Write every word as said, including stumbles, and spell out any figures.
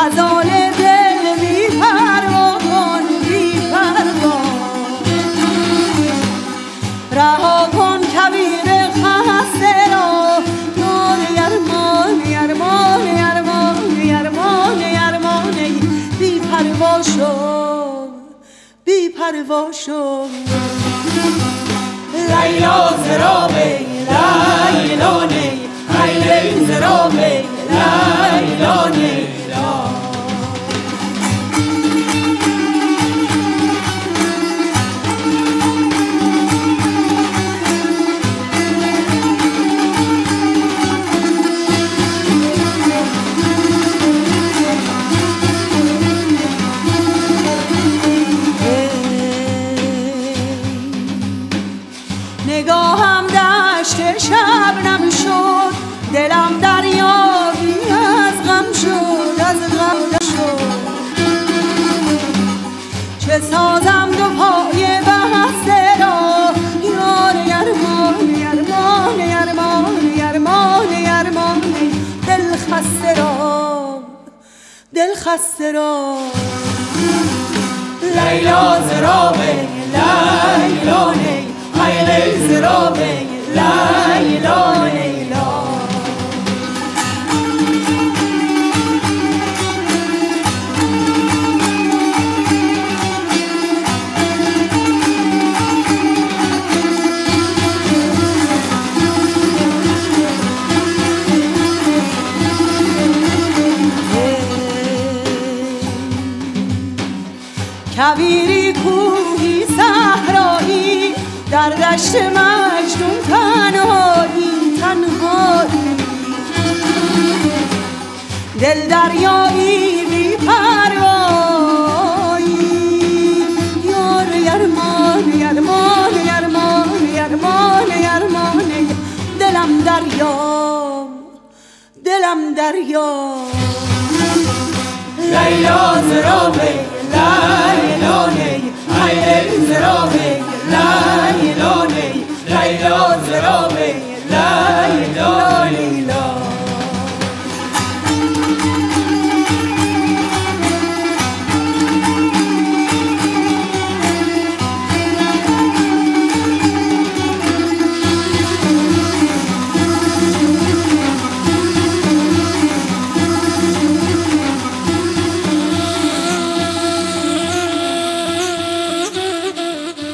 غزال دل بی پروا کن بی پروا رها کن کویر خسته را یار یرمان یرمان یرمان یرمان یرمان بی پروا شو بی پروا شو لیلا زرابه لیلانه لیلی زرابه لیلانه نگاهم دشت شبنم شد دلم دریابی از غم شد از غم شد چه سازم دو پای بسته را یار یرمان یرمان یرمان یرمان یرمان دل خسته را دل خسته را لیلا زرابه لیلانه لیلی زرابه لیلانه کویری کوهی صحرایی در دشت مجنون تنهایی تنهایی دل دریایی بی پروایی یار یرمان یرمان یرمان یرمان یرمان دلم دریا دلم دریا لیلا زرابه لیلانه لیلی زرابه لیلانه لیلا زرابه